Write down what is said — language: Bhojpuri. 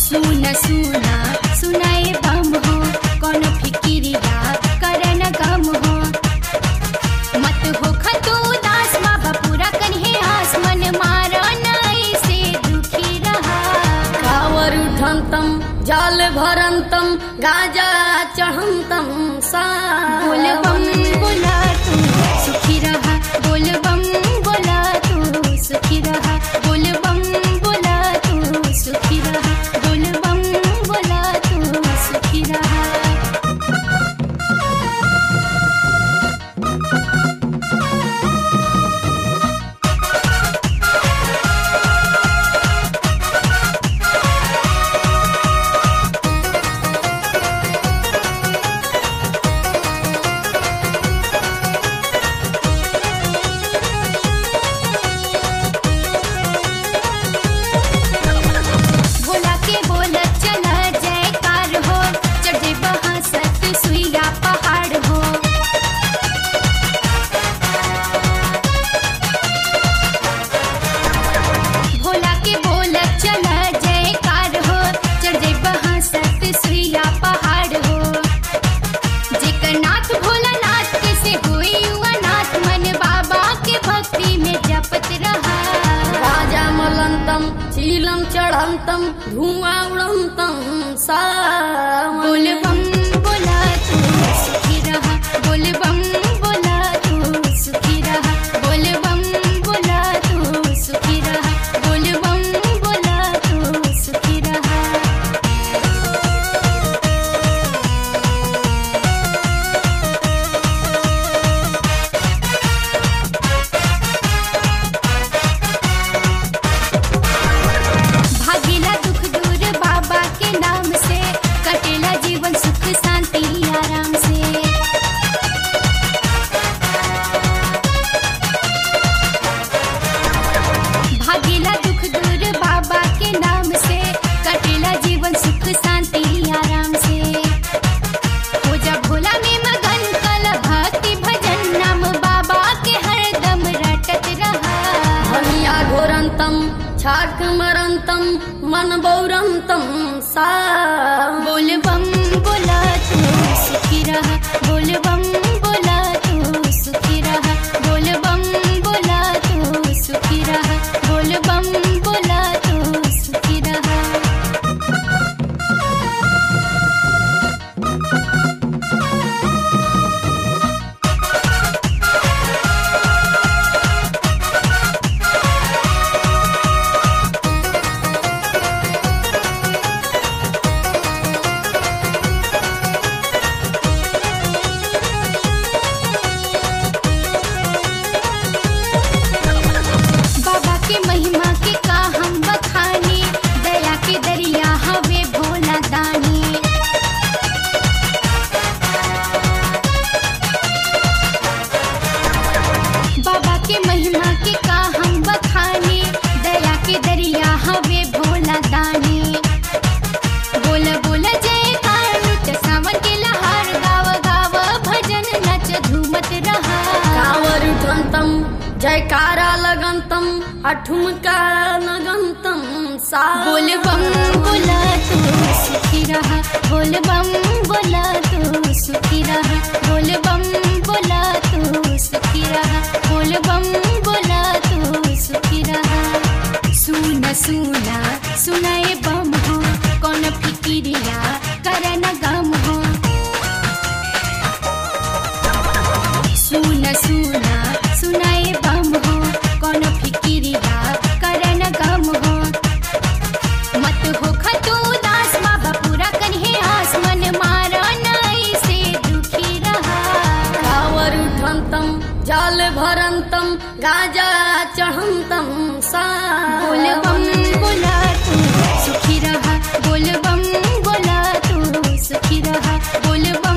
सुना सुना सुनाए बम हो कौन फिकिरिया करन गम हो मत हो खतू दास बाबा पूरा कन्हे आस मन मारा नाई से दुखी रहा कावर उठंतम जाल भरंतम गाजा चढ़ंतम सा बोल बम बोला तू सुखी रहा बोल बम बोला तू सुखी रहा बोल बम बोला तू सुखी रहा बोल बम बोला तू सुखी रहा भोला के बोलत चला जयकार हो चढ़ जे बहासत सुइया पहाड़ हो भोला के बोलत चला जयकार हो चढ़ जे बहासत सुइया पहाड़ हो जेकर नाथ भोला नाथ कैसे होई युवा नाथ मन बाबा के भक्ति में जपत रहा गाजा मलंतम चीलम चढ़ंतम धुआं उड़ंतम सा बोल बम बोला तू सुखी रहा बोल बम बोला तू सुखी रहा बोल बम बोला तू सुखी रहा बोल बम बोला तू सुखी रहा भागेला दुख दूर बाबा के नाम से कटेला जीवन सुख शांति आराम से भागेला दुख दूर बाबा के नाम से कटेला जीवन सुख शांति आराम से हो जा भोला में मगन कल भक्ति भजन नाम बाबा के हरदम रटत रहा हनिया घोरंतम छाक मरंतम मन बौरंतम सा बोल बम बोला तू सुखी रहा बोल बम बोला तू सुखी रहा बोल बम बोला तू सुखी रहा बोल बम बोला तू सुखी रहा बाबा के महिमा के का हम बखानी दया के दरिया हवे भोला दानी बाबा के महिमा के का हम बखानी दया के दरिया हवे भोला दानी बोल बोल जयकार लुट सावन के लहार गाव गाव भजन नच झूमत रहा कावर उठंतम जयकारा लगंतम अठुमका लगंतम सा बोल बम बोला तू सुखी रहा बोल बम बोला तू सुखी रहा बोल बम बोला तू सुखी रहा बोल बम बोला तू सुखी रहा सुना सुना सुनाए बम हो कौन फिकिरिया करन गम हो सुना सुना सुनाए बम हो कौन फिकिरिया करन गम हो मत हो खतू दास बाबा पूरा कन्हे आस मन मारा नाई से दुखी रहा कावर उठंतम जाल भरंतम गाजा चढ़ंतम सा बोल बम बोला तू सुखी रहा बोल बम बोला तू सुखी रहा बोल बम